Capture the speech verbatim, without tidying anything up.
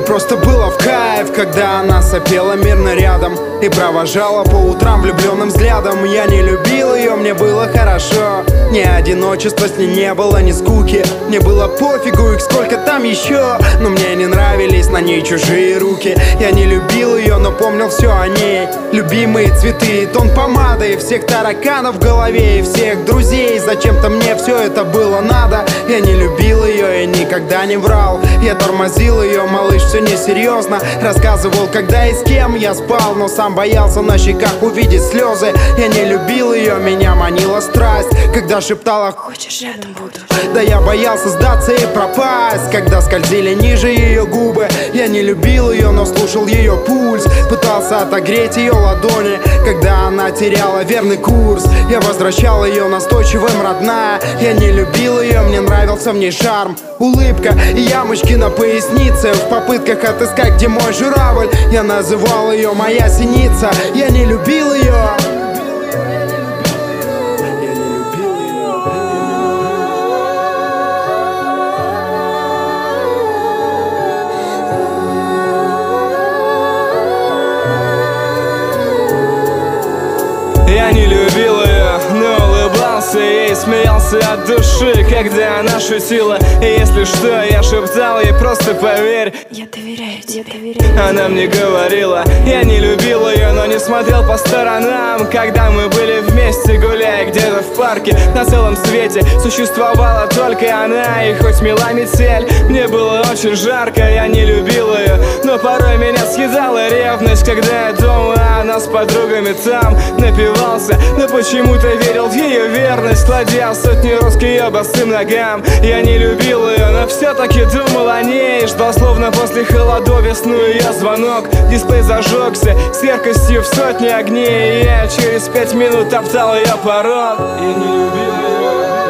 просто было в кайф, когда она сопела мирно рядом и провожала по утрам влюбленным взглядом. Я не любил ее, мне было хорошо. Ни одиночества с ней не было, ни скуки. Мне было пофигу, их сколько там еще. Но мне не нравились на ней чужие руки. Я не любил ее, но помнил все о ней. Любимые цветы и тон помады, и всех тараканов в голове, и всех друзей. Зачем-то мне все это было надо. Я не любил ее и никогда не врал. Я тормозил ее, малыш, все несерьезно. Рассказывал, когда и с кем я спал, но сам боялся на щеках увидеть слезы. Я не любил ее, меня манила страсть, когда шептала: хочешь, рядом буду. Да я боялся сдаться и пропасть, когда скользили ниже ее губы. Я не любил ее, но слушал ее пульс, пытался отогреть ее ладони, когда она теряла верный курс. Я возвращал ее настойчивым, родная. Я не любил ее, мне нравился в ней шарм, улыбка и ямочки на пояснице. В попытках отыскать, где мой журавль, я называл ее моя синица. Я не любил ее. Я не любил ее, но улыбался ей, смеялся от души, когда она шутила. И если что, я шептал ей: просто поверь, я доверяю тебе. Она мне говорила. Я не любил ее, но не смотрел по сторонам, когда мы были вместе, гуляя где-то в парке. На целом свете существовала только она, и хоть мела метель, мне было очень жарко. Я не любил ее, но порой меня съедала ревность, когда я дома, а она с подругами там напивался. Но почему-то верил в ее верность, кладя сотни роз к ее босым ногам. Я не любил ее, но все-таки думал о ней, ждал словно после холодов весну ее звонок. Дисплей зажегся с яркостью в сотни огней, и я через пять минут топтал ее порог. Я не любил ее.